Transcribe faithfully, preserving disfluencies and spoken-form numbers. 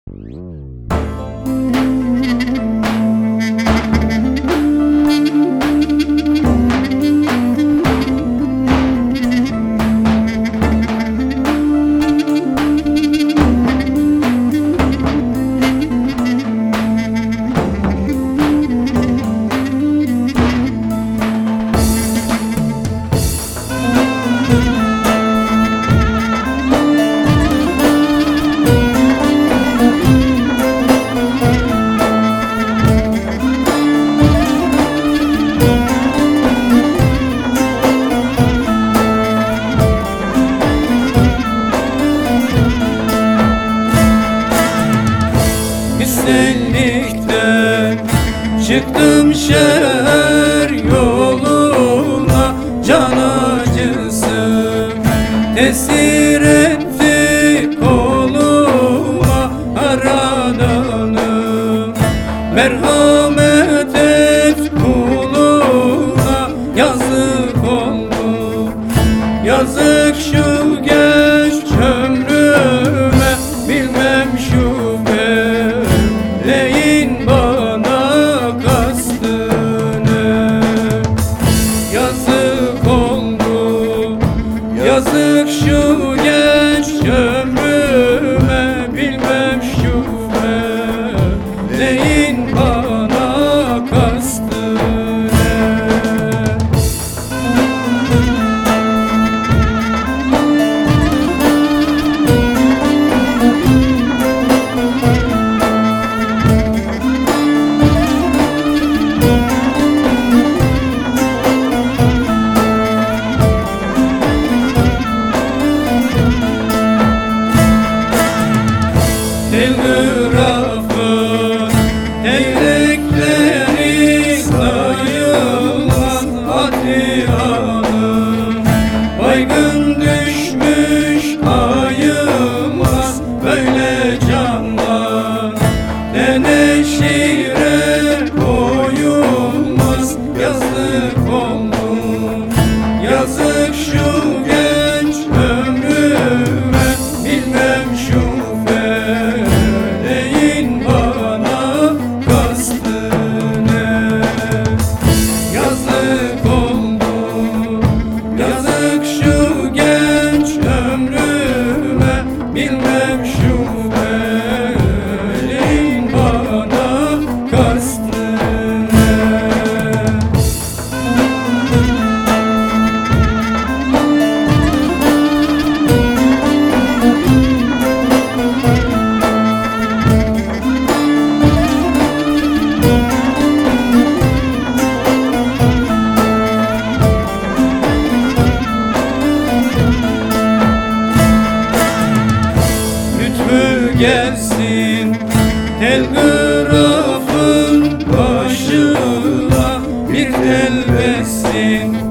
Güzellikten çıktım şehir yoluna, can acısı tesir etti koluma. Aradanım merhamet et kuluna, yazık oldu yazık şu genç ömrüme, bilmem şu Leyin bana kastını. Yazık oldu yazık şu genç ömrüme, bilmem şu leyin bana kastını. Telgrafın teğrekleri sayılmaz Atihanım, baygın düşmüş ayılmaz böyle canlar, teneşire koyulmaz. Yazık oldu yazık şu genç ömrüme, bilmem şu bilmem şu leyin bana kastını. Gelsin telgrafın başına, bir tel versin